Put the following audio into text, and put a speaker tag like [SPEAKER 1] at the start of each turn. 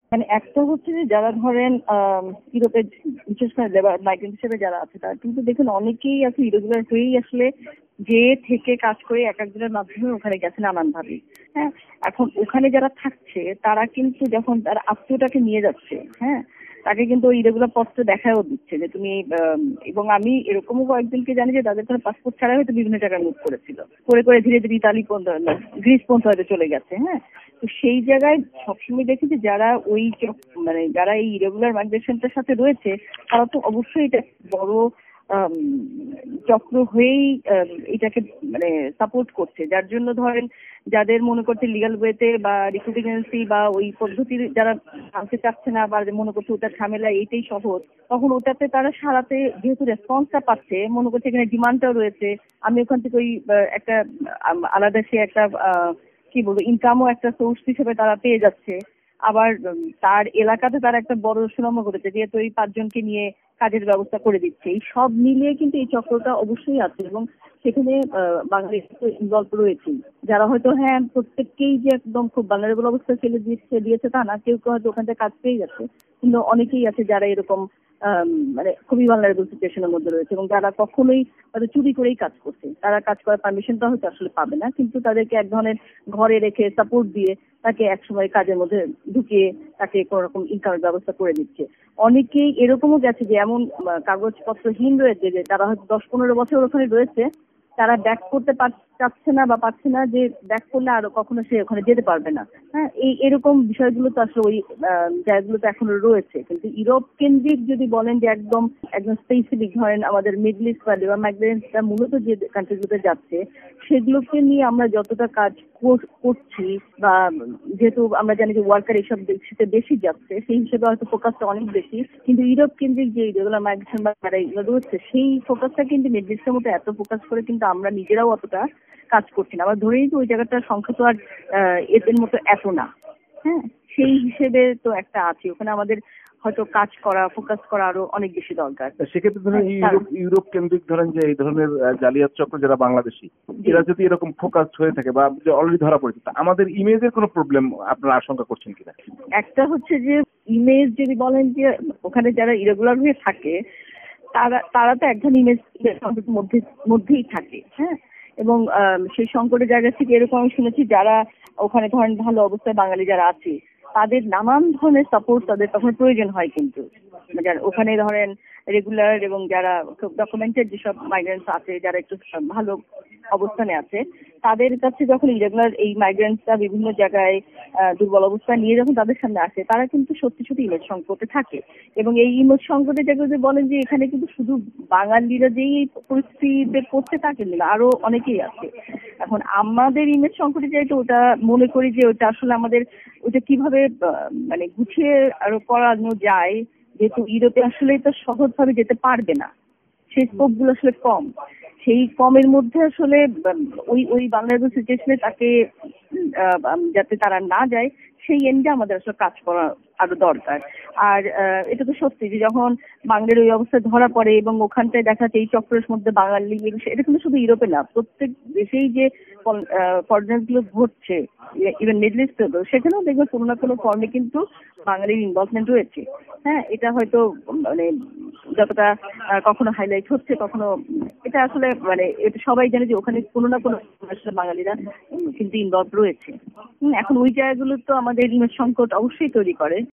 [SPEAKER 1] মানে একটা হচ্ছে যে যারা ধরেন ইউরোপে বিশেষ করে লেবার মাইগ্রেন্ট হিসেবে যারা আছে তারা কিন্তু দেখুন অনেকেই আছে ইরেগুলার হয়েই আসলে যে থেকে কাজ করে এক একজনের মাধ্যমে ওখানে গেছে নানান ভাবে। হ্যাঁ, এখন ওখানে যারা থাকছে তারা কিন্তু যখন তার আত্মীয়টাকে নিয়ে যাচ্ছে, হ্যাঁ, তাকে কিন্তু ওই ইরেগুলার পত্র দেখাও দিচ্ছে যে তুমি এবং আমি এরকমও কয়েকজনকে জানি যে তাদের কোনো পাসপোর্ট ছাড়াই হয়তো বিভিন্ন জায়গায় মুভ করেছিল, করে করে ধীরে ধীরে ইতালি পর্যন্ত গ্রিস পর্যন্ত হয়তো চলে গেছে। হ্যাঁ, তো সেই জায়গায় সবসময় দেখি যে যারা ওই মানে যারা এই ইরেগুলার মাইগ্রেশনটার সাথে রয়েছে তারা তো অবশ্যই এটা বড় আম, চক্র হয়েই এটাকে মানে সাপোর্ট করছে, যার জন্য ধরেন যাদের মনে করছে লিগাল ওয়েতে বা রিক্রুটিং এজেন্সি বা ওই পদ্ধতির যারা আনতে চাচ্ছে না বা মনে করছে ওটা ঝামেলা এইটাই সহজ, তখন ওটাতে তারা সারাতে যেহেতু রেসপন্সটা পাচ্ছে মনে করছে এখানে ডিমান্ডটাও রয়েছে, আমি ওখান থেকে ওই একটা আলাদা সে একটা কি বলবো ইনকামও একটা সোর্স হিসেবে তারা পেয়ে যাচ্ছে। আবার তার এলাকাতে তারা একটা বড় সুনামও করেছে যেহেতু এই 5 জনকে নিয়ে কাজের ব্যবস্থা করে দিচ্ছে। এই সব মিলিয়ে কিন্তু এই চক্রটা অবশ্যই আছে এবং সেখানে বাঙালি ইনভলভ রয়েছে, যারা হয়তো হ্যাঁ প্রত্যেককেই যে একদম খুব ভালনারেবল অবস্থায় ফেলে দিয়েছে তা না, কেউ কেউ হয়তো ওখান থেকে কাজ পেয়ে যাচ্ছে, কিন্তু অনেকেই আছে যারা এরকম মানে খুবই ভালনারেবল সিচুয়েশনের মধ্যে রয়েছে এবং যারা কখনোই হয়তো চুরি করেই কাজ করছে, তারা কাজ করার পারমিশনটা হয়তো আসলে পাবে না, কিন্তু তাদেরকে এক ধরনের ঘরে রেখে সাপোর্ট দিয়ে তাকে একসময় কাজের মধ্যে ঢুকিয়ে তাকে কোন রকম ইনকামের ব্যবস্থা করে দিচ্ছে। অনেকেই এরকমও গেছে যে এমন কাগজপত্রহীন রয়েছে যে তারা হয়তো 10-15 বছর ওখানে রয়েছে, তারা ব্যাক করতে চাচ্ছে না বা পাচ্ছে না যে ব্যাক করলে আরো কখনো সে ওখানে যেতে পারবে না। হ্যাঁ, এই এরকম বিষয়গুলো তো আসলে ওই জায়গাগুলো তো এখনো রয়েছে, কিন্তু ইউরোপ কেন্দ্রিক যদি বলেন যে একদম একদম স্পেসিফিক ধরেন আমাদের মিডল ইস্ট বা লেবার মাইগ্রেন্টরা মূলত যে কান্ট্রিগুলোতে যাচ্ছে সেগুলোকে নিয়ে আমরা যতটা কাজ করছি বা যেহেতু আমরা জানি যে ওয়ার্কার এইসব দেশে বেশি যাচ্ছে সেই হিসেবে হয়তো ফোকাসটা অনেক বেশি, কিন্তু ইউরোপ কেন্দ্রিক যে রেগুলার মাইগ্রেশন বা যারা এগুলো রয়েছে সেই ফোকাসটা কিন্তু নির্দিষ্ট মতো এত ফোকাস করে কিন্তু আমরা নিজেরাও অতটা কাজ করছি না। আবার ধরেই তো ওই জায়গাটার সংখ্যা তো আর এদের মতো এত না। হ্যাঁ, সেই হিসেবে তো একটা আছে ওখানে আমাদের হয়তো কাজ করা ফোকাস করা আরো অনেক বেশি দরকার।
[SPEAKER 2] সেক্ষেত্রে ধরেন ইউরোপ কেন্দ্রিক ধরেন যে এই ধরনের জালিয়াত চক্র যারা বাংলাদেশি এরা যদি এরকম ফোকাস হয়ে থাকে বা অলরেডি ধরা পড়েছে, আমাদের ইমেজের কোনো প্রবলেম আপনারা আশঙ্কা করছেন কিনা?
[SPEAKER 1] একটা হচ্ছে যে ইমেজ যদি বলেন যে ওখানে যারা ইরেগুলার হয়ে থাকে তারা তারা তো এক ধরনের ইমেজ মধ্যেই থাকে। হ্যাঁ, এবং সেই সংকটের জায়গা থেকে এরকম আমি শুনেছি যারা ওখানে ধরেন ভালো অবস্থায় বাঙালি যারা আছে তাদের নানান ধরনের সাপোর্ট তাদের তখন প্রয়োজন হয়, কিন্তু যারা ওখানে ধরেন রেগুলার এবং যারা ডকুমেন্টেড যেসব মাইগ্রেন্টস আছে যারা একটু ভালো অবস্থানে আছে তাদের কাছে যখন ইরেগুলার এই মাইগ্রেন্টসরা বিভিন্ন জায়গায় দুর্বল অবস্থা নিয়ে যখন তাদের সামনে আসে তারা কিন্তু সত্যি সত্যি ইমেজ সংকটে থাকে। এবং এই ইমেজ সংকটের জায়গায় যে বলেন যে এখানে কিন্তু শুধু বাঙালিরা যেই এই পরিস্থিতিতে পড়ছে তা কিন্তু না, আরো অনেকেই আছে। এখন আমাদের ইমেজ সংকটের জায়গাটা ওটা মনে করি যে ওটা আসলে আমাদের ওটা কিভাবে মানে গুছিয়ে আরো করানো যায়, যেহেতু ইউরোপে আসলে তো সহজভাবে যেতে পারবে না, সেই স্কোপ গুলো আসলে কম, সেই কমের মধ্যে আসলে ওই ওই বাংলাদেশ সিচুয়েশনে তাকে যাতে তারা না যায় সেই এন্ডে আমাদের আসলে কাজ করা আরো দরকার। আর এটা তো সত্যি যে যখন বাঙালির ওই অবস্থায় ধরা পড়ে এবং ওখানটায় দেখা যায় এই চক্রের মধ্যে বাঙালি এটা কিন্তু শুধু ইউরোপে না প্রত্যেক দেশেই যে ফরেনার গুলো ঘটছে ইভেন মিডল ইস্টেও সেখানেও দেখবে কোনো না কোনো ফর্মে কিন্তু বাঙালির ইনভলভমেন্ট রয়েছে। হ্যাঁ, এটা হয়তো মানে যতটা কখনো হাইলাইট হচ্ছে কখনো এটা আসলে মানে এটা সবাই জানে যে ওখানে কোনো না কোনো আসলে বাঙালিরা কিন্তু ইনভলভ রয়েছে। এখন ওই জায়গাগুলো তো আমাদের ইমেজ সংকট অবশ্যই তৈরি করে।